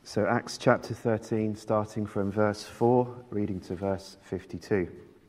So Acts chapter 13, starting from verse 4, reading to verse 52.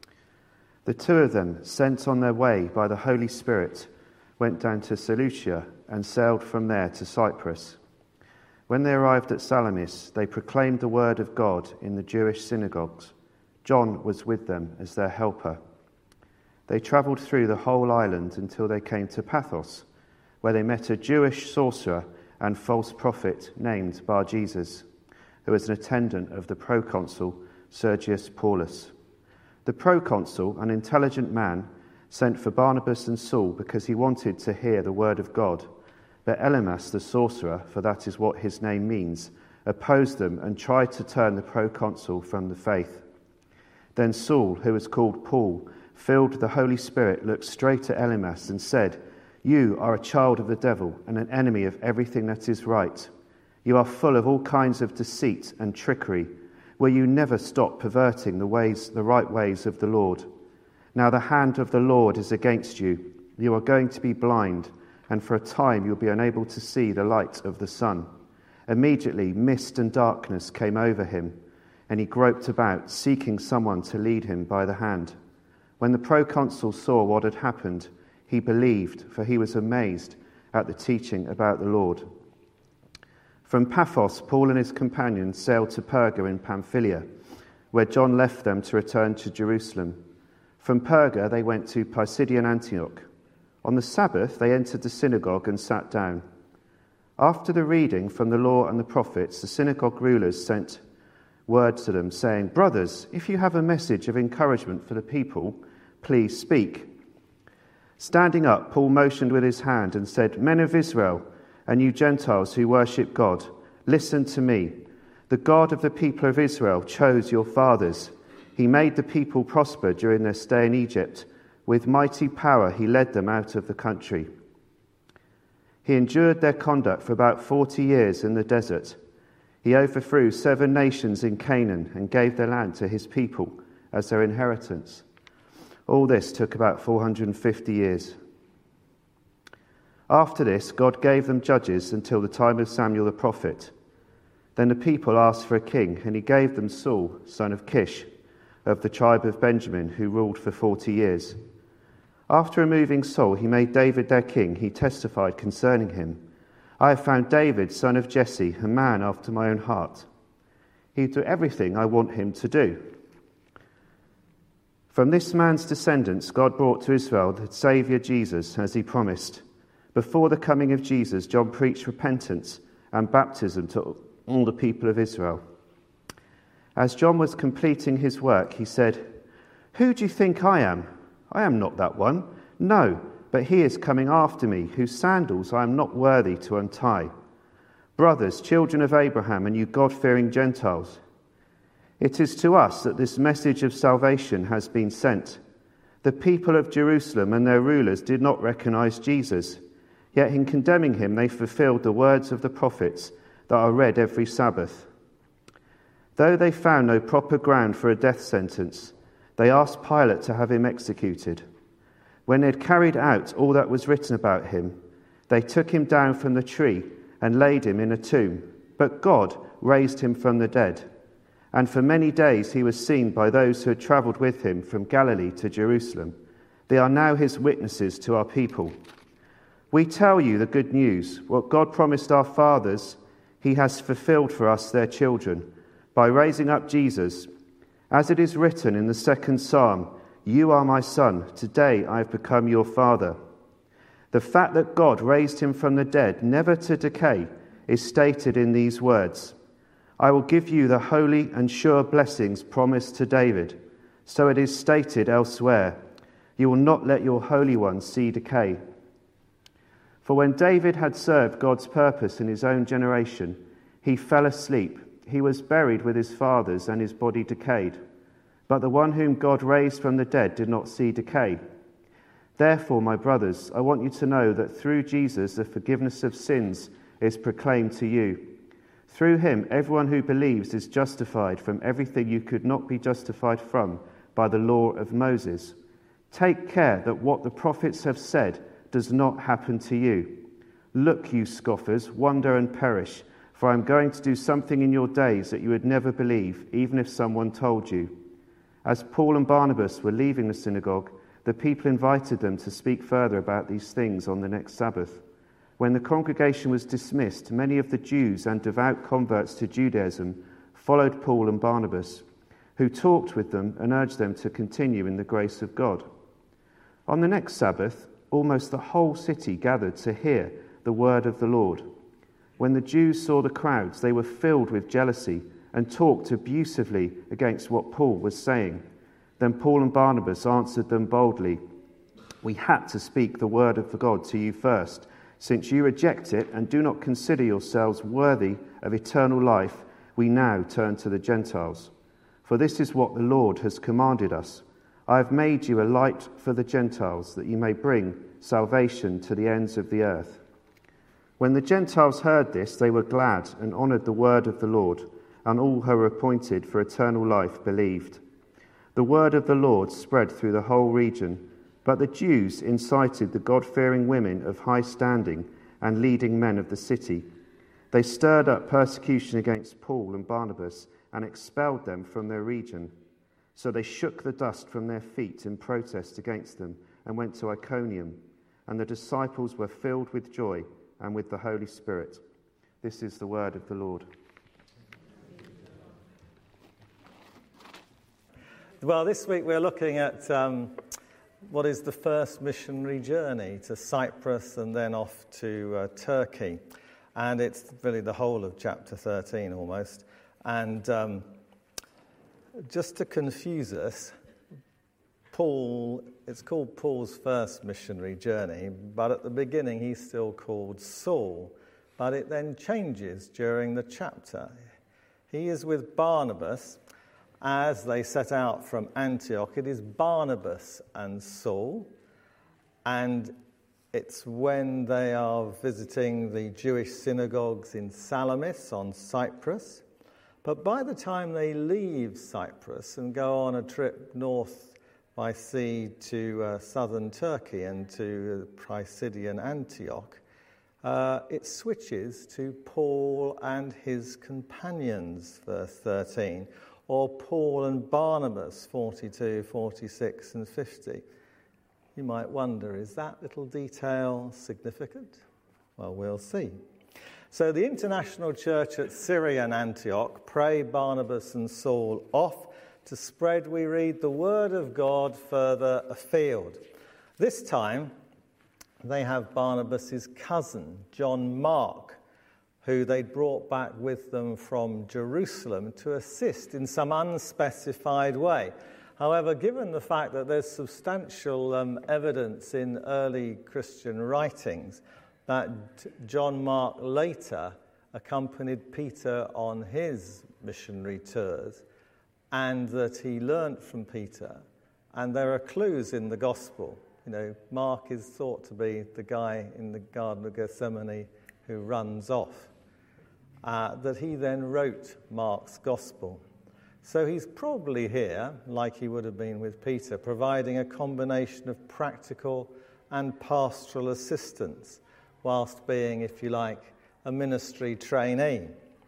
The two of them, sent on their way by the Holy Spirit, went down to Seleucia and sailed from there to Cyprus. When they arrived at Salamis, they proclaimed the word of God in the Jewish synagogues. John was with them as their helper. They travelled through the whole island until they came to Paphos, where they met a Jewish sorcerer and false prophet named Bar-Jesus, who was an attendant of the proconsul Sergius Paulus. The proconsul, an intelligent man, sent for Barnabas and Saul because he wanted to hear the word of God. But Elymas, the sorcerer, for that is what his name means, opposed them and tried to turn the proconsul from the faith. Then Saul, who was called Paul, filled with the Holy Spirit, looked straight at Elymas and said, "You are a child of the devil and an enemy of everything that is right. You are full of all kinds of deceit and trickery. Will you never stop perverting the right ways of the Lord? Now the hand of the Lord is against you. You are going to be blind, and for a time you'll be unable to see the light of the sun." Immediately mist and darkness came over him, and he groped about, seeking someone to lead him by the hand. When the proconsul saw what had happened, he believed, for he was amazed at the teaching about the Lord. From Paphos, Paul and his companions sailed to Perga in Pamphylia, where John left them to return to Jerusalem. From Perga, they went to Pisidian Antioch. On the Sabbath, they entered the synagogue and sat down. After the reading from the law and the prophets, the synagogue rulers sent word to them, saying, "Brothers, if you have a message of encouragement for the people, please speak." Standing up, Paul motioned with his hand and said, "Men of Israel, and you Gentiles who worship God, listen to me. The God of the people of Israel chose your fathers. He made the people prosper during their stay in Egypt. With mighty power he led them out of the country. He endured their conduct for about 40 years in the desert. He overthrew 7 nations in Canaan and gave their land to his people as their inheritance. All this took about 450 years. After this, God gave them judges until the time of Samuel the prophet. Then the people asked for a king, and he gave them Saul, son of Kish, of the tribe of Benjamin, who ruled for 40 years. After removing Saul, he made David their king. He testified concerning him, "I have found David, son of Jesse, a man after my own heart. He will do everything I want him to do." From this man's descendants, God brought to Israel the Saviour Jesus, as he promised. Before the coming of Jesus, John preached repentance and baptism to all the people of Israel. As John was completing his work, he said, "Who do you think I am? I am not that one. No, but he is coming after me, whose sandals I am not worthy to untie. Brothers, children of Abraham, and you God-fearing Gentiles, it is to us that this message of salvation has been sent. The people of Jerusalem and their rulers did not recognize Jesus, yet in condemning him they fulfilled the words of the prophets that are read every Sabbath. Though they found no proper ground for a death sentence, they asked Pilate to have him executed. When they had carried out all that was written about him, they took him down from the tree and laid him in a tomb. But God raised him from the dead. And for many days he was seen by those who had travelled with him from Galilee to Jerusalem. They are now his witnesses to our people. We tell you the good news. What God promised our fathers, he has fulfilled for us, their children, by raising up Jesus. As it is written in the 2nd Psalm, 'You are my son, today I have become your father.' The fact that God raised him from the dead, never to decay, is stated in these words, 'I will give you the holy and sure blessings promised to David.' So it is stated elsewhere, 'You will not let your Holy One see decay.' For when David had served God's purpose in his own generation, he fell asleep. He was buried with his fathers, and his body decayed. But the one whom God raised from the dead did not see decay. Therefore, my brothers, I want you to know that through Jesus the forgiveness of sins is proclaimed to you. Through him, everyone who believes is justified from everything you could not be justified from by the law of Moses. Take care that what the prophets have said does not happen to you. Look, you scoffers, wonder and perish, For I am going to do something in your days that you would never believe, even if someone told you." As Paul and Barnabas were leaving the synagogue, the people invited them to speak further about these things on the next Sabbath. When the congregation was dismissed, many of the Jews and devout converts to Judaism followed Paul and Barnabas, who talked with them and urged them to continue in the grace of God. On the next Sabbath, almost the whole city gathered to hear the word of the Lord. When the Jews saw the crowds, they were filled with jealousy and talked abusively against what Paul was saying. Then Paul and Barnabas answered them boldly, "We had to speak the word of God to you first. Since you reject it and do not consider yourselves worthy of eternal life, we now turn to the Gentiles. For this is what the Lord has commanded us. I have made you a light for the Gentiles, that you may bring salvation to the ends of the earth." When the Gentiles heard this, they were glad and honoured the word of the Lord, and all who were appointed for eternal life believed. The word of the Lord spread through the whole region, but the Jews incited the God-fearing women of high standing and leading men of the city. They stirred up persecution against Paul and Barnabas and expelled them from their region. So they shook the dust from their feet in protest against them and went to Iconium, and the disciples were filled with joy and with the Holy Spirit. This is the word of the Lord. Well, this week we're looking at what is the first missionary journey to Cyprus and then off to Turkey. And it's really the whole of chapter 13 almost. And just to confuse us, it's called Paul's first missionary journey, but at the beginning he's still called Saul. But it then changes during the chapter. He is with Barnabas as they set out from Antioch. It is Barnabas and Saul, and it's when they are visiting the Jewish synagogues in Salamis on Cyprus. But by the time they leave Cyprus and go on a trip north by sea to southern Turkey and to Pisidian Antioch, it switches to Paul and his companions, verse 13, or Paul and Barnabas, 42, 46 and 50. You might wonder, is that little detail significant? Well, we'll see. So the International Church at Syrian Antioch pray Barnabas and Saul off to spread, we read, the word of God further afield. This time they have Barnabas' cousin, John Mark, who they'd brought back with them from Jerusalem to assist in some unspecified way. However, given the fact that there's substantial evidence in early Christian writings that John Mark later accompanied Peter on his missionary tours, and that he learnt from Peter, and there are clues in the Gospel. You know, Mark is thought to be the guy in the Garden of Gethsemane who runs off, that he then wrote Mark's Gospel. So he's probably here, like he would have been with Peter, providing a combination of practical and pastoral assistance, whilst being, if you like, a ministry trainee.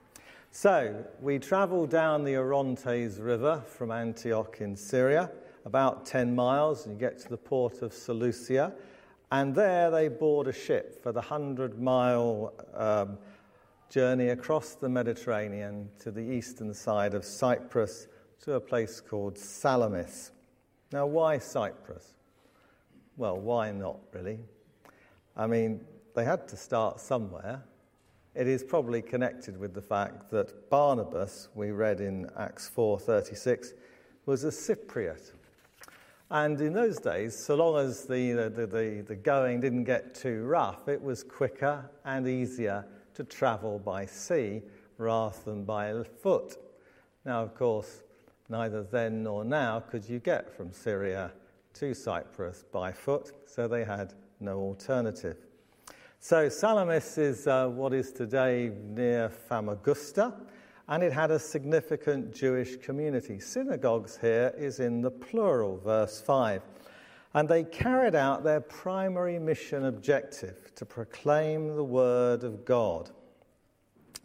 So we travel down the Orontes River from Antioch in Syria, about 10 miles, and you get to the port of Seleucia, and there they board a ship for the 100-mile journey across the Mediterranean to the eastern side of Cyprus to a place called Salamis. Now, why Cyprus? Well, why not, really? I mean, they had to start somewhere. It is probably connected with the fact that Barnabas, we read in Acts 4:36, was a Cypriot. And in those days, so long as the going didn't get too rough, it was quicker and easier to travel by sea rather than by foot. Now, of course, neither then nor now could you get from Syria to Cyprus by foot, so they had no alternative. So Salamis is what is today near Famagusta, and it had a significant Jewish community. Synagogues here is in the plural, verse 5. And they carried out their primary mission objective, to proclaim the word of God.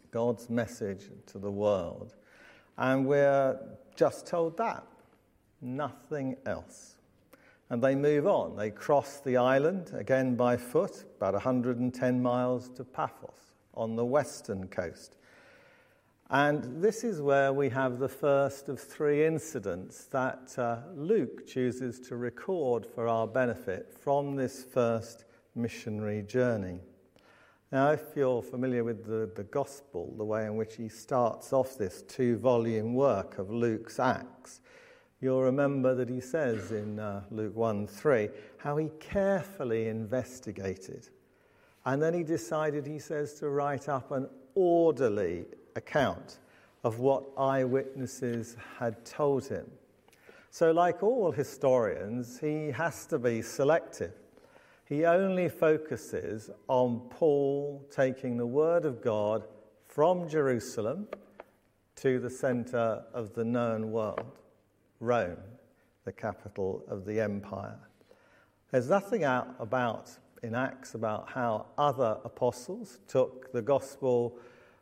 God's message to the world. And we're just told that, nothing else. And they move on. They cross the island, again by foot, about 110 miles to Paphos on the western coast. And this is where we have the first of three incidents that Luke chooses to record for our benefit from this first missionary journey. Now, if you're familiar with the Gospel, the way in which he starts off this 2-volume work of Luke's Acts, you'll remember that he says in Luke 1:3 how he carefully investigated. And then he decided, he says, to write up an orderly account of what eyewitnesses had told him. So like all historians, he has to be selective. He only focuses on Paul taking the word of God from Jerusalem to the centre of the known world, Rome, the capital of the empire. There's nothing in Acts about how other apostles took the gospel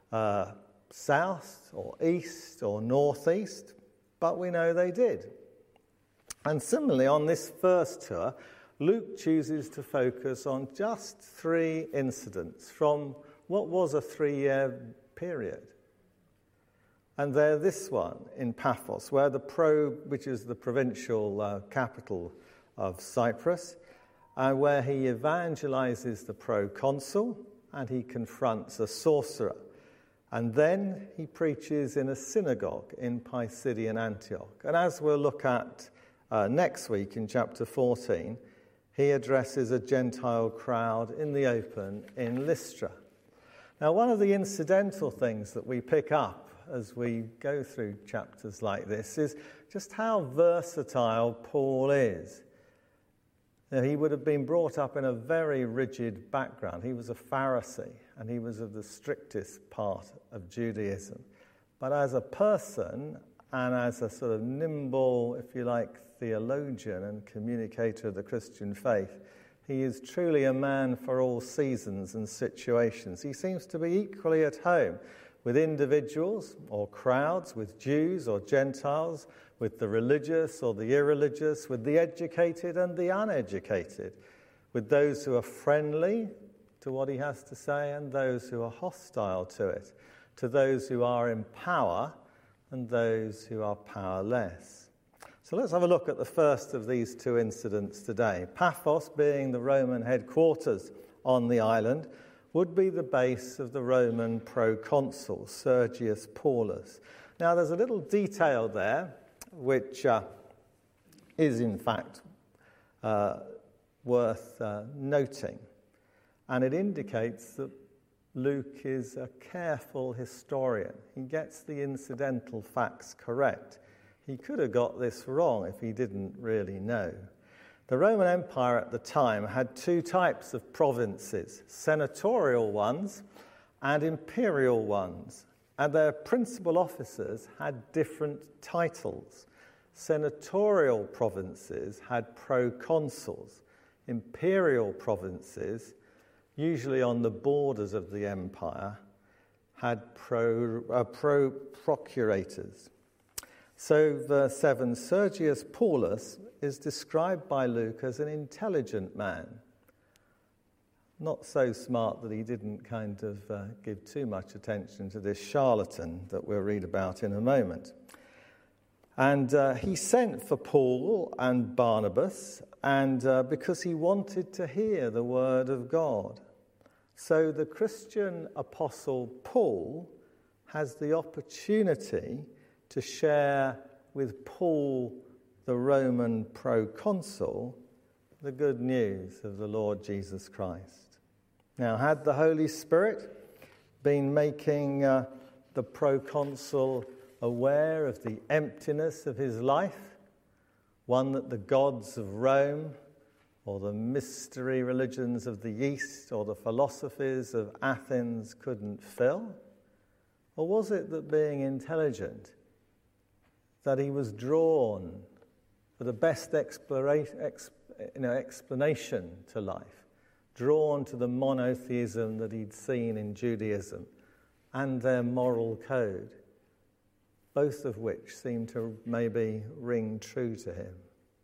south or east or northeast, but we know they did. And similarly, on this first tour, Luke chooses to focus on just 3 incidents from what was a 3-year period. And they're this one in Paphos, where which is the provincial capital of Cyprus, where he evangelizes the proconsul and he confronts a sorcerer. And then he preaches in a synagogue in Pisidian Antioch. And as we'll look at next week in chapter 14, he addresses a Gentile crowd in the open in Lystra. Now, one of the incidental things that we pick up as we go through chapters like this is just how versatile Paul is. Now, he would have been brought up in a very rigid background. He was a Pharisee, and he was of the strictest part of Judaism. But as a person, and as a sort of nimble, if you like, theologian and communicator of the Christian faith, he is truly a man for all seasons and situations. He seems to be equally at home with individuals or crowds, with Jews or Gentiles, with the religious or the irreligious, with the educated and the uneducated, with those who are friendly to what he has to say and those who are hostile to it, to those who are in power and those who are powerless. So let's have a look at the first of these 2 incidents today. Paphos, being the Roman headquarters on the island, would be the base of the Roman proconsul, Sergius Paulus. Now, there's a little detail there which is, in fact, worth noting. And it indicates that Luke is a careful historian. He gets the incidental facts correct. He could have got this wrong if he didn't really know. The Roman Empire at the time had 2 types of provinces, senatorial ones and imperial ones, and their principal officers had different titles. Senatorial provinces had proconsuls. Imperial provinces, usually on the borders of the empire, had procurators. So verse 7, Sergius Paulus is described by Luke as an intelligent man. Not so smart that he didn't kind of give too much attention to this charlatan that we'll read about in a moment. And he sent for Paul and Barnabas and because he wanted to hear the word of God. So the Christian apostle Paul has the opportunity to share with Paul, the Roman proconsul, the good news of the Lord Jesus Christ. Now, had the Holy Spirit been making the proconsul aware of the emptiness of his life, one that the gods of Rome or the mystery religions of the East or the philosophies of Athens couldn't fill? Or was it that being intelligent, that he was drawn for the best explanation to life, drawn to the monotheism that he'd seen in Judaism and their moral code, both of which seem to maybe ring true to him.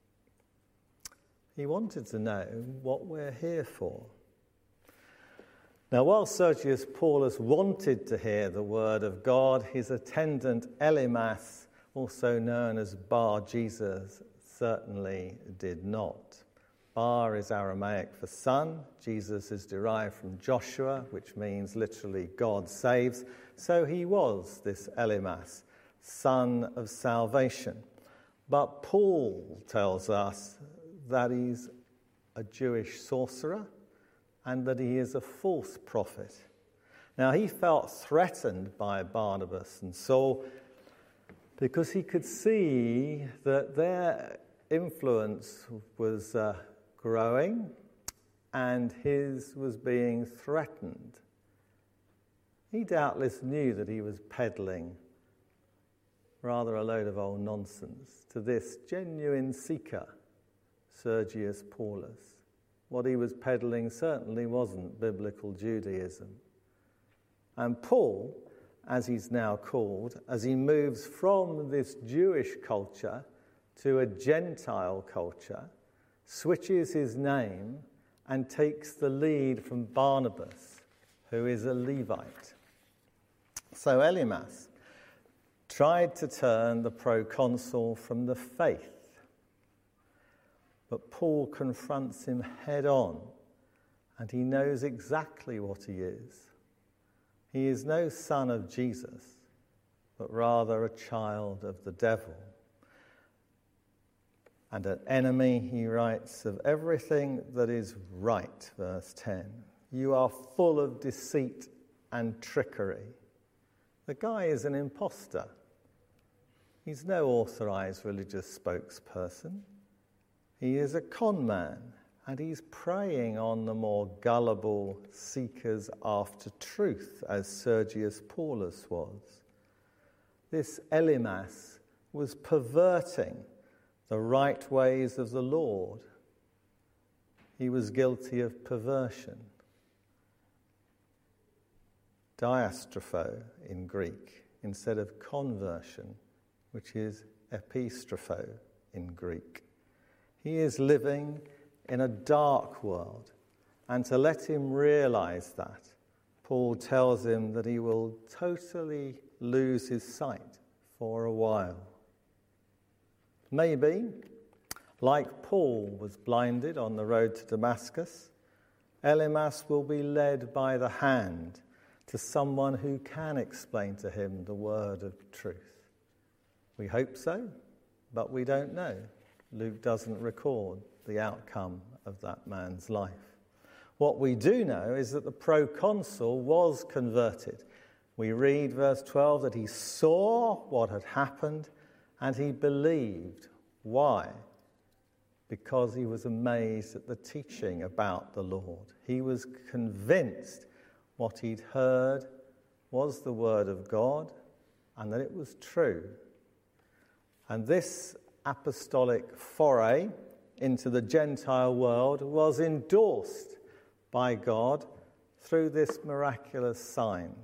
He wanted to know what we're here for. Now, while Sergius Paulus wanted to hear the word of God, his attendant Elymas, also known as Bar-Jesus, certainly did not. Bar is Aramaic for son. Jesus is derived from Joshua, which means literally God saves. So he was this Elymas, son of salvation. But Paul tells us that he's a Jewish sorcerer and that he is a false prophet. Now, he felt threatened by Barnabas and Saul because he could see that their influence was growing and his was being threatened. He doubtless knew that he was peddling rather a load of old nonsense to this genuine seeker, Sergius Paulus. What he was peddling certainly wasn't biblical Judaism. And Paul, as he's now called, as he moves from this Jewish culture to a Gentile culture, switches his name and takes the lead from Barnabas, who is a Levite. So Elymas tried to turn the proconsul from the faith, but Paul confronts him head on, and he knows exactly what he is. He is no son of Jesus, but rather a child of the devil. And an enemy, he writes, of everything that is right, verse 10. You are full of deceit and trickery. The guy is an imposter. He's no authorized religious spokesperson. He is a con man, and he's preying on the more gullible seekers after truth, as Sergius Paulus was. This Elymas was perverting the right ways of the Lord. He was guilty of perversion. Diastropho in Greek, instead of conversion, which is epistropho in Greek. He is living in a dark world, and to let him realize that, Paul tells him that he will totally lose his sight for a while. Maybe, like Paul was blinded on the road to Damascus, Elymas will be led by the hand to someone who can explain to him the word of truth. We hope so, but we don't know. Luke doesn't record the outcome of that man's life. What we do know is that the proconsul was converted. We read verse 12 that he saw what had happened and he believed. Why? Because he was amazed at the teaching about the Lord. He was convinced what he'd heard was the word of God and that it was true. And this apostolic foray into the Gentile world was endorsed by God through this miraculous sign.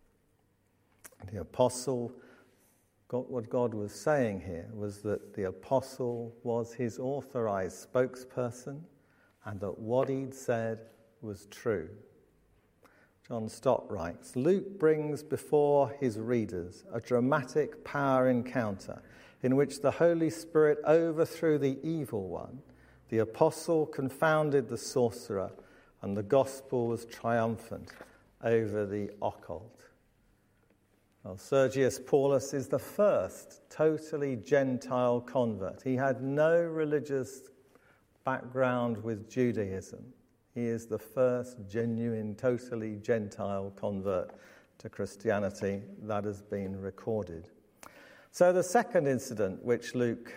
The apostle, what God was saying here was that the apostle was his authorized spokesperson and that what he'd said was true. John Stott writes, Luke brings before his readers a dramatic power encounter in which the Holy Spirit overthrew the evil one, the apostle confounded the sorcerer, and the gospel was triumphant over the occult. Well, Sergius Paulus is the first totally Gentile convert. He had no religious background with Judaism. He is the first genuine, totally Gentile convert to Christianity that has been recorded. So the second incident which Luke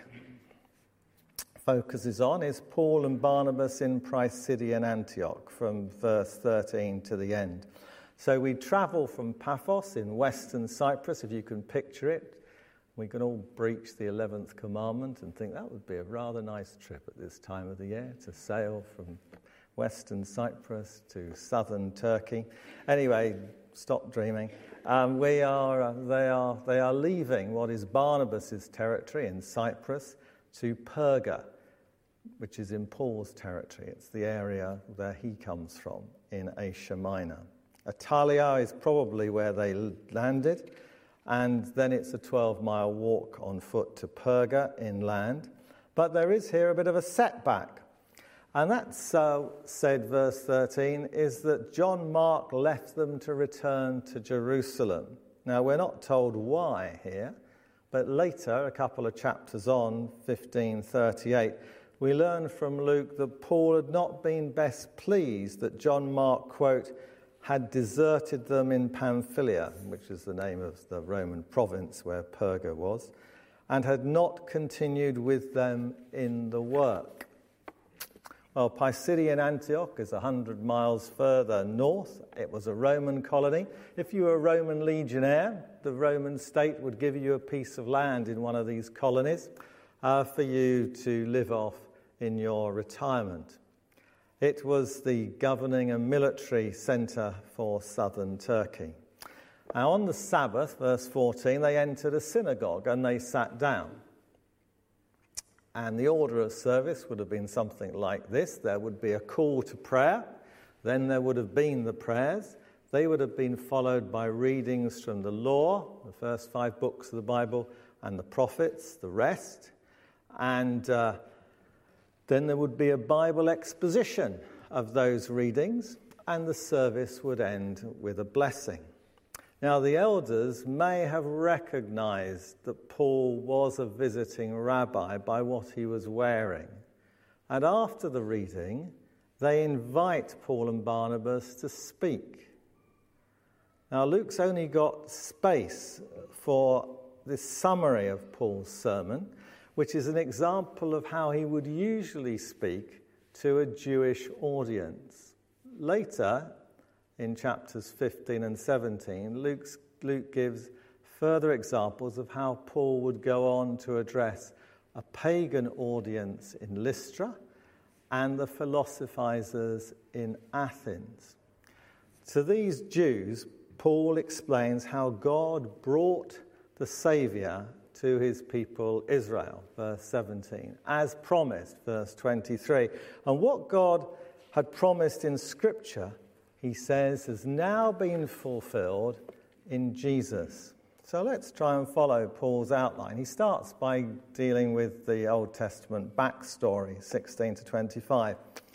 focuses on is Paul and Barnabas in Pisidian Antioch from verse 13 to the end. So we travel from Paphos in western Cyprus, if you can picture it. We can all breach the 11th commandment and think that would be a rather nice trip at this time of the year, to sail from western Cyprus to southern Turkey. Anyway, stop dreaming. they are leaving what is Barnabas' territory in Cyprus to Perga, which is in Paul's territory. It's the area where he comes from in Asia Minor. Attalia is probably where they landed, and then it's a 12-mile walk on foot to Perga inland. But there is here a bit of a setback. And that's, said verse 13, is that John Mark left them to return to Jerusalem. Now, we're not told why here, but later, a couple of chapters on, 15:38, we learn from Luke that Paul had not been best pleased that John Mark, quote, had deserted them in Pamphylia, which is the name of the Roman province where Perga was, and had not continued with them in the work. Well, Pisidian Antioch is 100 miles further north. It was a Roman colony. If you were a Roman legionnaire, the Roman state would give you a piece of land in one of these colonies for you to live off in your retirement. It was the governing and military centre for southern Turkey. Now, on the Sabbath, verse 14, they entered a synagogue and they sat down. And the order of service would have been something like this. There would be a call to prayer. Then there would have been the prayers. They would have been followed by readings from the law, the first 5 books of the Bible, and the prophets, the rest. And then there would be a Bible exposition of those readings, and the service would end with a blessing. Now, the elders may have recognized that Paul was a visiting rabbi by what he was wearing. And after the reading, they invite Paul and Barnabas to speak. Now, Luke's only got space for this summary of Paul's sermon, which is an example of how he would usually speak to a Jewish audience. Later, in chapters 15 and 17, Luke gives further examples of how Paul would go on to address a pagan audience in Lystra and the philosophizers in Athens. To these Jews, Paul explains how God brought the Saviour to his people Israel, verse 17, as promised, verse 23. And what God had promised in Scripture, he says, has now been fulfilled in Jesus. So let's try and follow Paul's outline. He starts by dealing with the Old Testament backstory, 16 to 25.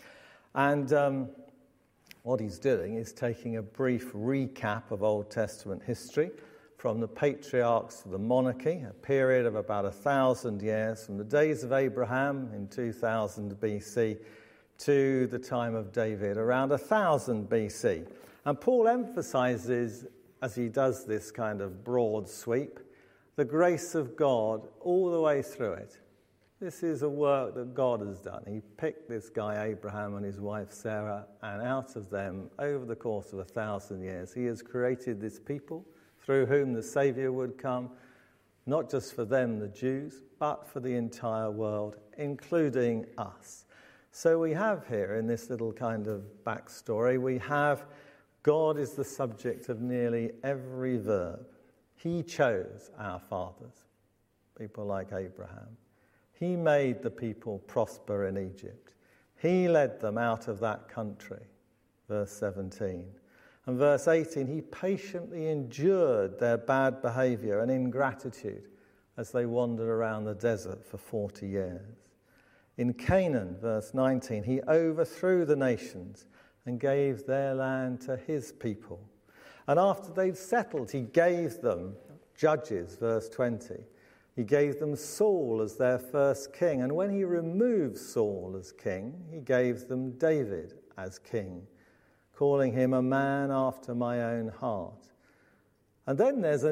And what he's doing is taking a brief recap of Old Testament history from the patriarchs to the monarchy, a period of about 1,000 years, from the days of Abraham in 2000 BC to the time of David, around 1000 BC. And Paul emphasizes, as he does this kind of broad sweep, the grace of God all the way through it. This is a work that God has done. He picked this guy Abraham and his wife Sarah, and out of them, over the course of 1,000 years, he has created this people through whom the Saviour would come, not just for them, the Jews, but for the entire world, including us. So we have here, in this little kind of backstory, we have God is the subject of nearly every verb. He chose our fathers, people like Abraham. He made the people prosper in Egypt. He led them out of that country, verse 17. And verse 18, he patiently endured their bad behavior and ingratitude as they wandered around the desert for 40 years. In Canaan, verse 19, he overthrew the nations and gave their land to his people. And after they'd settled, he gave them judges, verse 20. He gave them Saul as their first king. And when he removed Saul as king, he gave them David as king, calling him a man after my own heart. And then there's a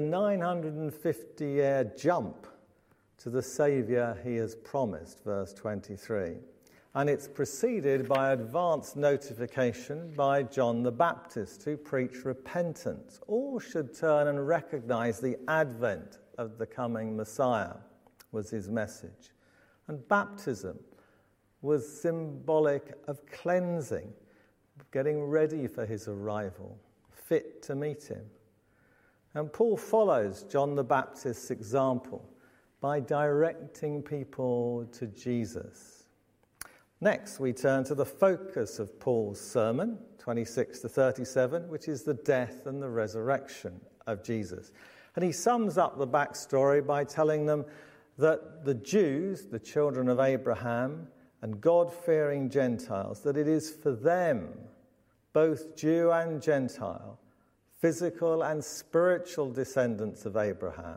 950-year jump to the Saviour he has promised, verse 23. And it's preceded by advance notification by John the Baptist, who preached repentance. All should turn and recognize the advent of the coming Messiah, was his message. And baptism was symbolic of cleansing, getting ready for his arrival, fit to meet him. And Paul follows John the Baptist's example by directing people to Jesus. Next, we turn to the focus of Paul's sermon, 26 to 37, which is the death and the resurrection of Jesus. And he sums up the backstory by telling them that the Jews, the children of Abraham, and God-fearing Gentiles, that it is for them, both Jew and Gentile, physical and spiritual descendants of Abraham,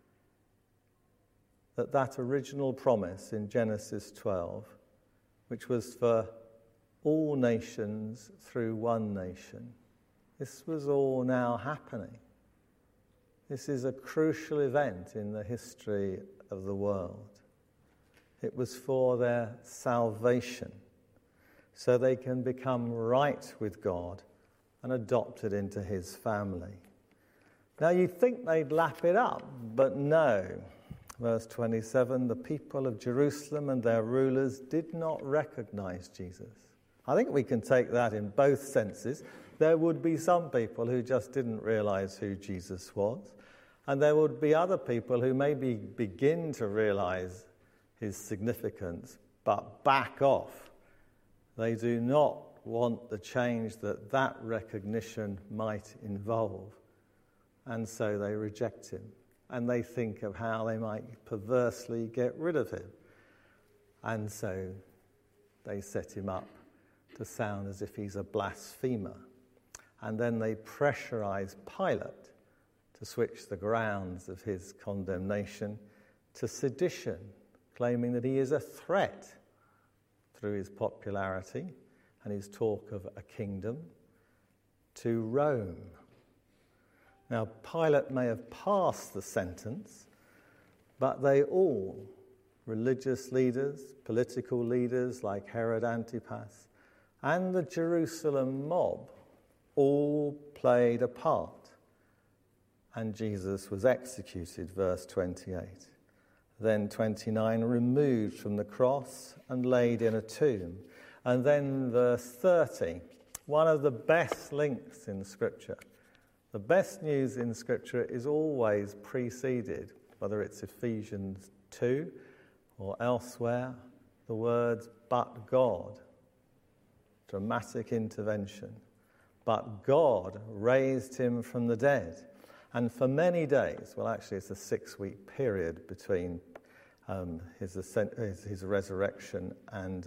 that original promise in Genesis 12, which was for all nations through one nation, this was all now happening. This is a crucial event in the history of the world. It was for their salvation, so they can become right with God and adopted into his family. Now you'd think they'd lap it up, but no. Verse 27, the people of Jerusalem and their rulers did not recognize Jesus. I think we can take that in both senses. There would be some people who just didn't realize who Jesus was, and there would be other people who maybe begin to realize his significance, but back off. They do not want the change that recognition might involve, and so they reject him. And they think of how they might perversely get rid of him. And so they set him up to sound as if he's a blasphemer. And then they pressurize Pilate to switch the grounds of his condemnation to sedition, claiming that he is a threat through his popularity and his talk of a kingdom to Rome. Now, Pilate may have passed the sentence, but they all, religious leaders, political leaders like Herod Antipas, and the Jerusalem mob, all played a part. And Jesus was executed, verse 28. Then 29, removed from the cross and laid in a tomb. And then verse 30, one of the best links in Scripture. The best news in Scripture is always preceded, whether it's Ephesians 2 or elsewhere, the words, but God. Dramatic intervention. But God raised him from the dead. And for many days, well, actually it's a 6-week period between his resurrection and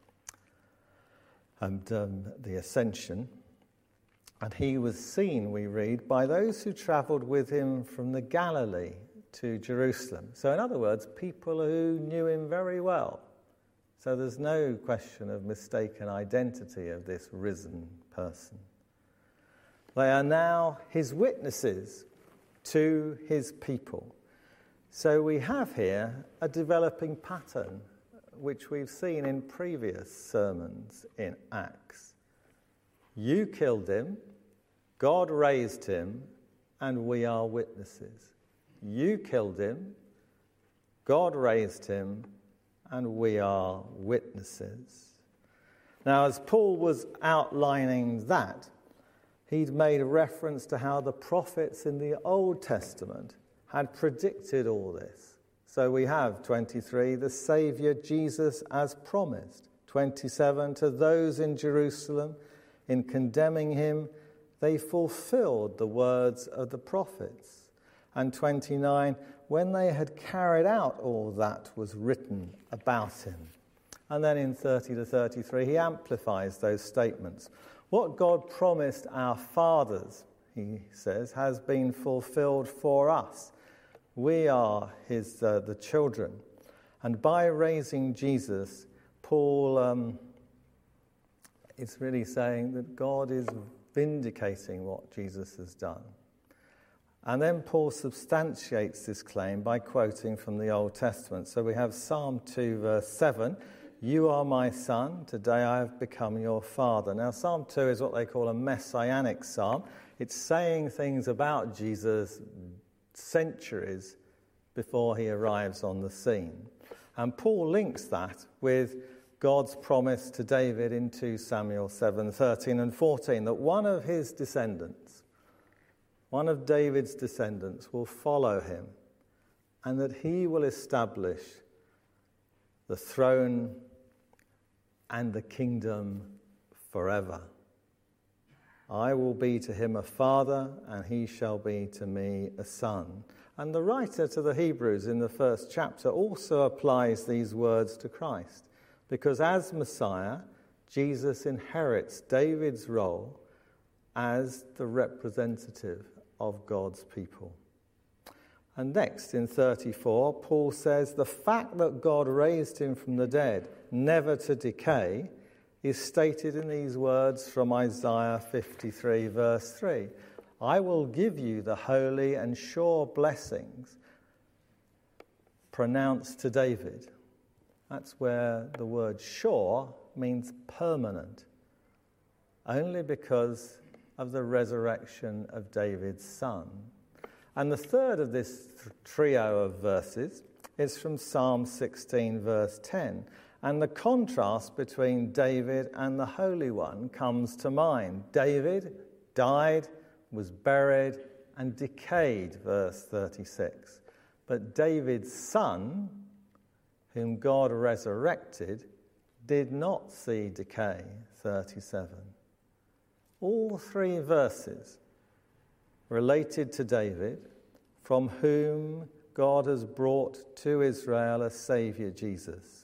the ascension. And he was seen, we read, by those who travelled with him from the Galilee to Jerusalem. So in other words, people who knew him very well. So there's no question of mistaken identity of this risen person. They are now his witnesses to his people. So we have here a developing pattern, which we've seen in previous sermons in Acts. You killed him, God raised him, and we are witnesses. You killed him, God raised him, and we are witnesses. Now, as Paul was outlining that, he'd made reference to how the prophets in the Old Testament had predicted all this. So we have 23, the Saviour Jesus as promised. 27, to those in Jerusalem, in condemning him, they fulfilled the words of the prophets. And 29, when they had carried out all that was written about him. And then in 30 to 33, he amplifies those statements. What God promised our fathers, he says, has been fulfilled for us. We are the children. And by raising Jesus, Paul is really saying that God is vindicating what Jesus has done. And then Paul substantiates this claim by quoting from the Old Testament. So we have Psalm 2, verse 7, you are my son, today I have become your father. Now Psalm 2 is what they call a messianic psalm. It's saying things about Jesus centuries before he arrives on the scene. And Paul links that with God's promise to David in 2 Samuel 7, 13 and 14, that one of his descendants one of David's descendants, will follow him, and that he will establish the throne and the kingdom forever. I will be to him a father, and he shall be to me a son. And the writer to the Hebrews in the first chapter also applies these words to Christ, because as Messiah, Jesus inherits David's role as the representative of God's people. And next, in 34, Paul says, the fact that God raised him from the dead, never to decay, is stated in these words from Isaiah 53, verse 3. I will give you the holy and sure blessings pronounced to David. That's where the word sure means permanent, only because of the resurrection of David's son. And the third of this trio of verses is from Psalm 16, verse 10. And the contrast between David and the Holy One comes to mind. David died, was buried, and decayed, verse 36. But David's son, whom God resurrected, did not see decay, 37. All three verses related to David, from whom God has brought to Israel a Saviour, Jesus.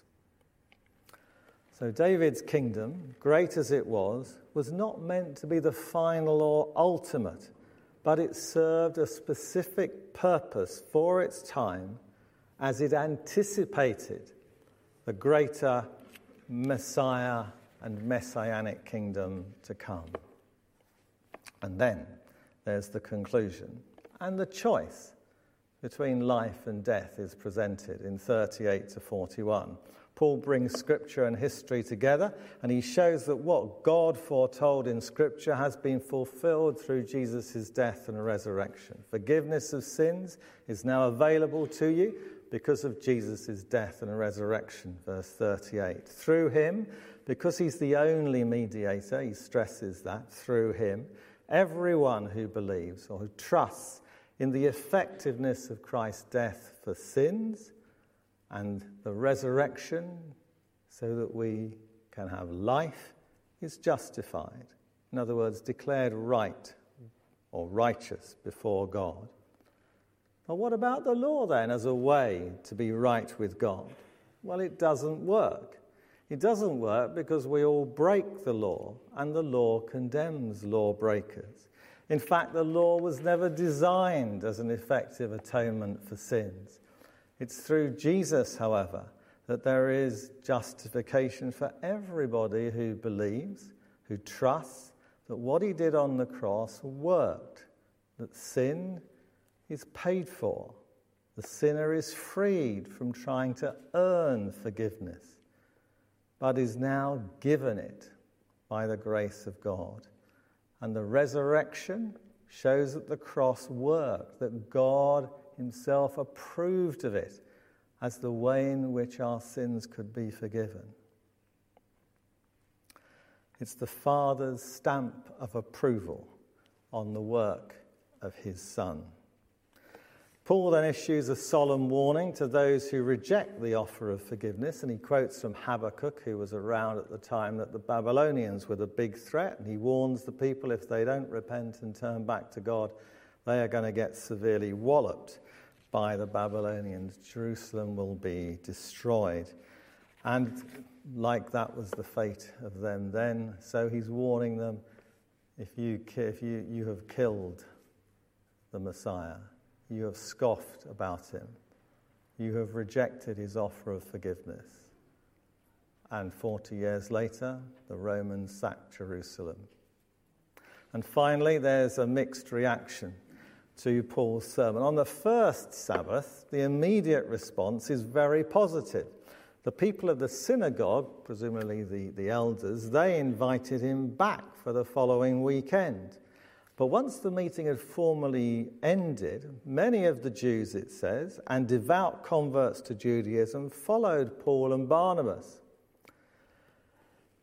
So David's kingdom, great as it was not meant to be the final or ultimate, but it served a specific purpose for its time as it anticipated the greater Messiah and messianic kingdom to come. And then there's the conclusion. And the choice between life and death is presented in 38 to 41. Paul brings Scripture and history together, and he shows that what God foretold in Scripture has been fulfilled through Jesus' death and resurrection. Forgiveness of sins is now available to you because of Jesus' death and resurrection, verse 38. Through him, because he's the only mediator, he stresses that, through him, everyone who believes or who trusts in the effectiveness of Christ's death for sins and the resurrection so that we can have life is justified. In other words, declared right or righteous before God. But what about the law then as a way to be right with God? Well, it doesn't work. It doesn't work because we all break the law, and the law condemns lawbreakers. In fact, the law was never designed as an effective atonement for sins. It's through Jesus, however, that there is justification for everybody who believes, who trusts that what he did on the cross worked, that sin is paid for. The sinner is freed from trying to earn forgiveness, but is now given it by the grace of God. And the resurrection shows that the cross worked, that God himself approved of it as the way in which our sins could be forgiven. It's the Father's stamp of approval on the work of his Son. Paul then issues a solemn warning to those who reject the offer of forgiveness, and he quotes from Habakkuk, who was around at the time that the Babylonians were the big threat, and he warns the people if they don't repent and turn back to God, they are going to get severely walloped by the Babylonians. Jerusalem will be destroyed. And like that was the fate of them then, so he's warning them, if you have killed the Messiah, you have scoffed about him, you have rejected his offer of forgiveness. And 40 years later, the Romans sacked Jerusalem. And finally, there's a mixed reaction to Paul's sermon. On the first Sabbath, the immediate response is very positive. The people of the synagogue, presumably the elders, they invited him back for the following weekend. But once the meeting had formally ended, many of the Jews, it says, and devout converts to Judaism followed Paul and Barnabas,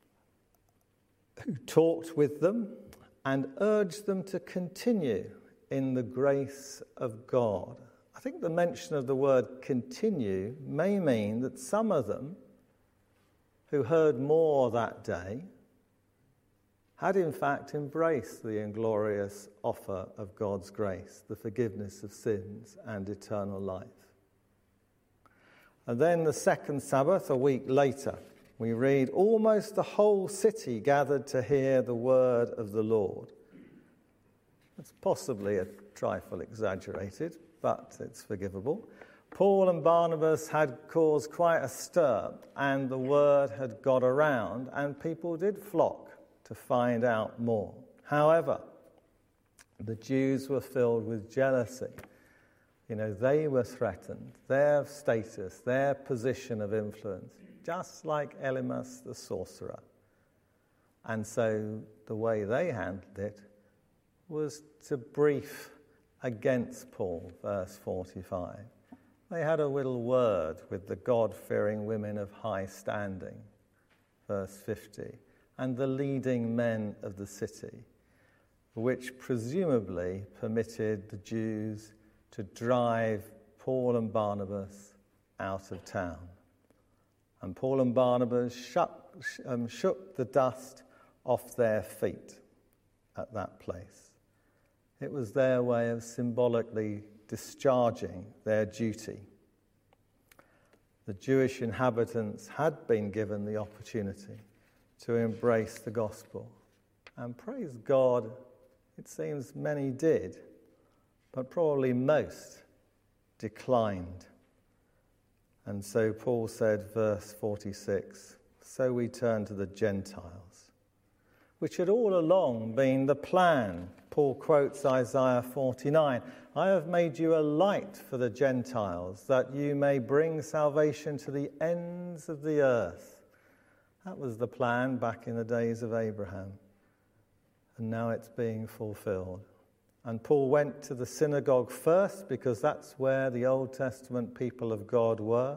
who talked with them and urged them to continue in the grace of God. I think the mention of the word continue may mean that some of them who heard more that day had in fact embraced the inglorious offer of God's grace, the forgiveness of sins and eternal life. And then the second Sabbath, a week later, we read, almost the whole city gathered to hear the word of the Lord. It's possibly a trifle exaggerated, but it's forgivable. Paul and Barnabas had caused quite a stir, and the word had got around, and people did flock to find out more. However, the Jews were filled with jealousy. They were threatened, their status, their position of influence, just like Elymas the sorcerer. And so the way they handled it was to brief against Paul, verse 45. They had a little word with the God-fearing women of high standing, verse 50, and the leading men of the city, which presumably permitted the Jews to drive Paul and Barnabas out of town. And Paul and Barnabas shook the dust off their feet at that place. It was their way of symbolically discharging their duty. The Jewish inhabitants had been given the opportunity to embrace the gospel. And praise God, it seems many did, but probably most declined. And so Paul said, verse 46, so we turn to the Gentiles, which had all along been the plan. Paul quotes Isaiah 49, I have made you a light for the Gentiles, that you may bring salvation to the ends of the earth. That was the plan back in the days of Abraham. And now it's being fulfilled. And Paul went to the synagogue first because that's where the Old Testament people of God were.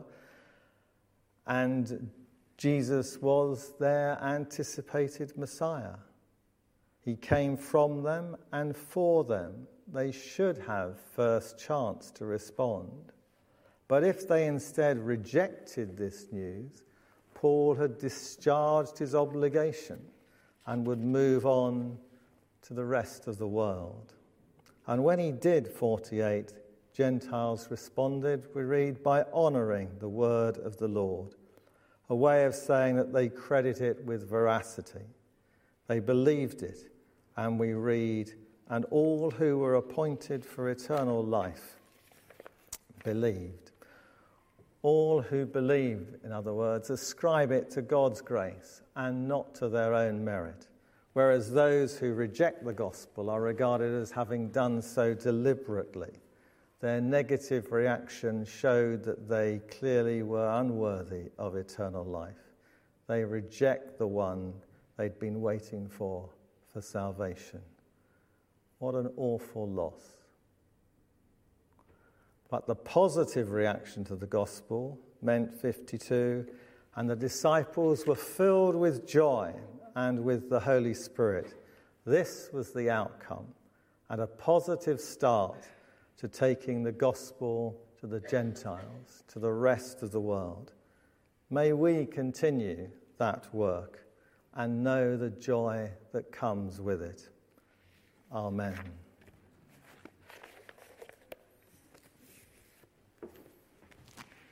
And Jesus was their anticipated Messiah. He came from them and for them. They should have first chance to respond. But if they instead rejected this news, Paul had discharged his obligation and would move on to the rest of the world. And when he did, 48, Gentiles responded, we read, by honouring the word of the Lord, a way of saying that they credit it with veracity. They believed it, and we read, and all who were appointed for eternal life believed. All who believe, in other words, ascribe it to God's grace and not to their own merit, whereas those who reject the gospel are regarded as having done so deliberately. Their negative reaction showed that they clearly were unworthy of eternal life. They reject the one they'd been waiting for salvation. What an awful loss. But the positive reaction to the gospel meant 52, and the disciples were filled with joy and with the Holy Spirit. This was the outcome, and a positive start to taking the gospel to the Gentiles, to the rest of the world. May we continue that work and know the joy that comes with it. Amen.